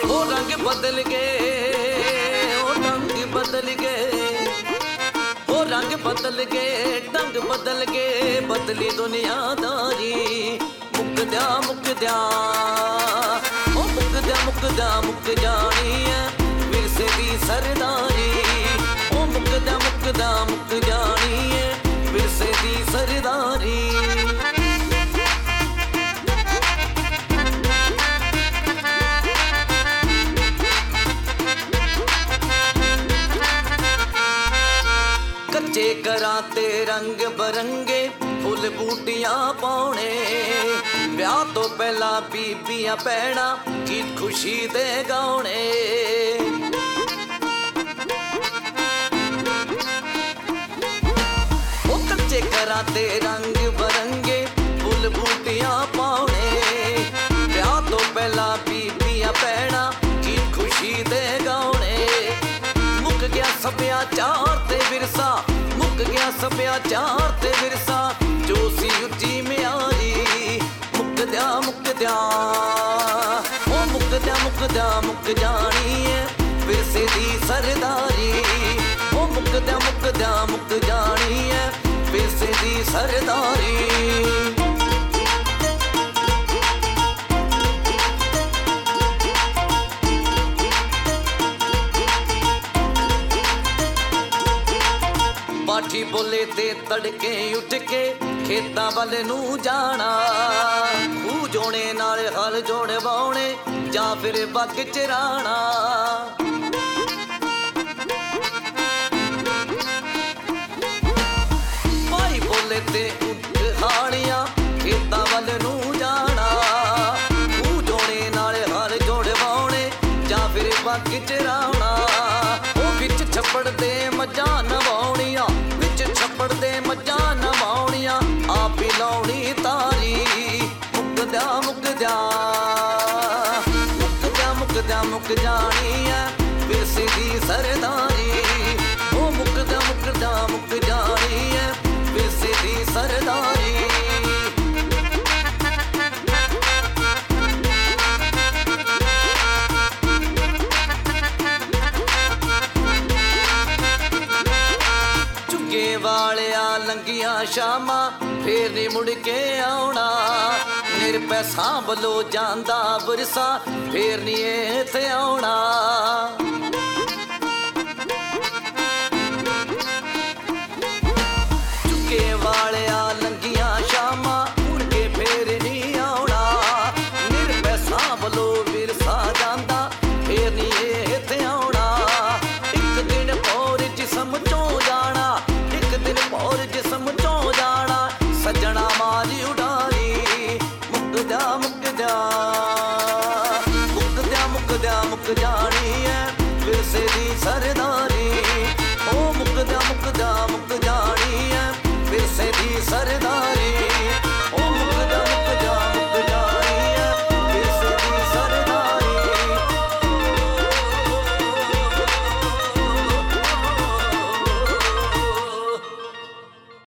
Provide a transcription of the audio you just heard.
वो रंग बदल गए, वो रंग बदल गए, वो रंग बदल गए, ढंग बदल गए, बदली दुनियादारी। मुकद्या मुकद्या ओ मुकद्या मुकद्या मुक जानी है विरसे दी सरदारी। ओ मुकद्या मुकद्या मुक जानी है विरसे दी सरदारी। कच्चे घरां ते रंग बरंगे फुल बूटियां पाउणे, ब्याह तो पहला बीबियां भैणां की खुशी दे गाउणे। ओ कच्चे घरां ते रंग बरंगे फुल बूटियां पाउणे, ब्याह तो पहला बीबियां भैणां की खुशी दे गाउणे। मुक गया सभ्याचार ते विरसा, मुक गया सभ्याचार ते विरसा, जो सी उच्ची म्यारी। मुकद्या मुकद्या ओ मुकद्या मुकद्या मुक जानी है विरसे दी सरदारी। ओ मुकद्या मुकद्या मुक जानी है विरसे दी सरदारी। पाठी बोले ते तड़के उठ के खेतां वाल नू जाना, खूह जोणे नाल हल जोड़ वाउणे जां फिर बग चराना। भाई बोले ते उठ हालियां खेतां वाल नू जाना, खूह जोणे नाल हल जोड़ वाउणे जां फिर बग चराना। ओ विच छप्पड़ दे मझां नवाउणियां, छप्पड़ दे मझां नवाउणियां, आप ही लाउणी तारी। मुकद्या मुकद्या मुकद्या मुकद्या मुक जानी है विरसे दी सरदारी। ओ मुकद्या मुकद्या मुक जानी है विरसे दी सरदारी। वालिया लंगिया शामा फिर नी मुड़ के आउणा, निरपै सांभ लो जांदा विरसा फिर नी इत्थे आउणा।